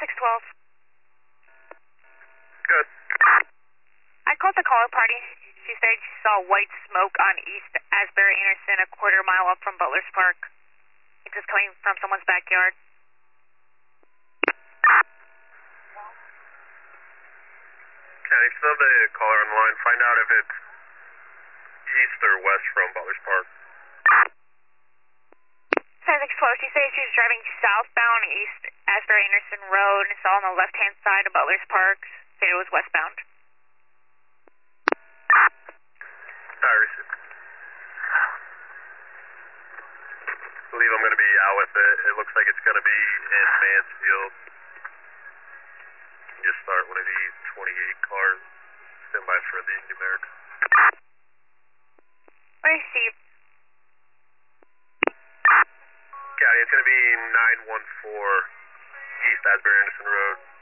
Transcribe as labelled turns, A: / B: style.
A: 612.
B: Good.
A: I called the caller party. She said she saw white smoke on East Asbury Anderson, a quarter mile up from Butler's Park. It's just coming from someone's backyard.
B: County, still the caller on the line. Find out if it's east or west from Butler's Park.
A: 612. She said she was driving southbound East Asbury Anderson Road and saw on the left-hand side of Butler's Park. Said it was westbound.
B: Receive. I believe I'm going to be out with it. It looks like it's going to be in Mansfield. Just start one of these 28 cars. Stand by for the numeric.
A: Receive.
B: County, it's going to be 914 East Asbury Anderson Road.